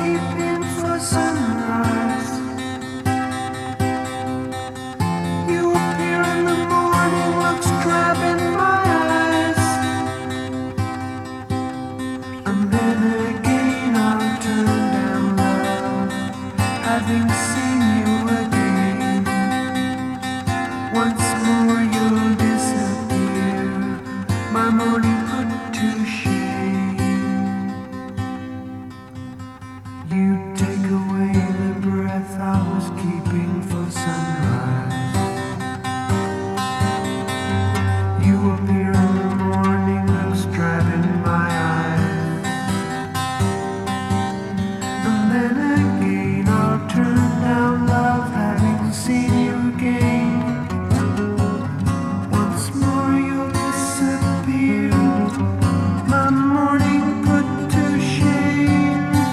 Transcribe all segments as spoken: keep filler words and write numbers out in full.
keeping for sunrise. You appear in the morning, looks drab in my eyes. And then again I'll turn down love, having seen you again. Once more you'll disappear, my morning put to shame. You take away the breath I was keeping for sunrise. You appear in the morning, looks drab in my eyes. And then again I'll turn down love, having seen you again. Once more you'll disappear, my morning put to shame.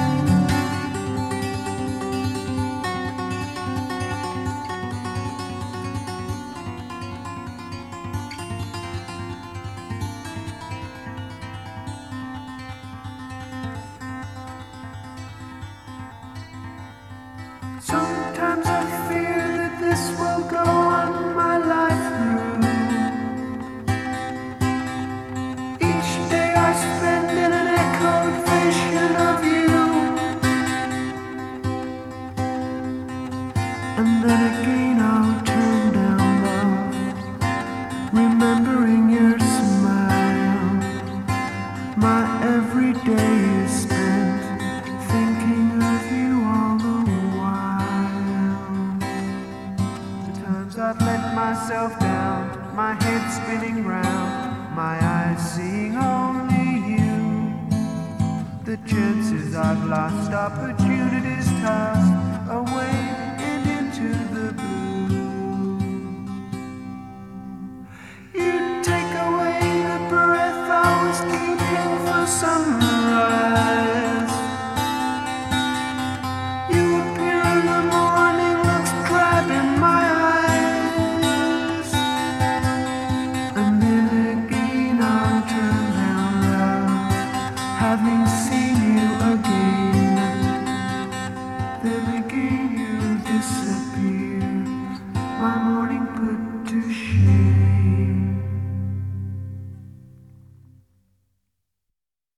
Sometimes I fear that this will go on my life through. Each day I spend in an echoed vision of you. And then again I'll turn down love, remembering your smile. My every day is spent thinking of you all the while. The times I've let myself down, my head spinning round, my eyes seeing only you. The chances I've lost, opportunities tossed away and into the blue. You take away the breath I was keeping for sunrise. You appear in the morning, looks drab in my eyes. And then again I'll turn down love, having seen you again. Then again you disappear, my morning put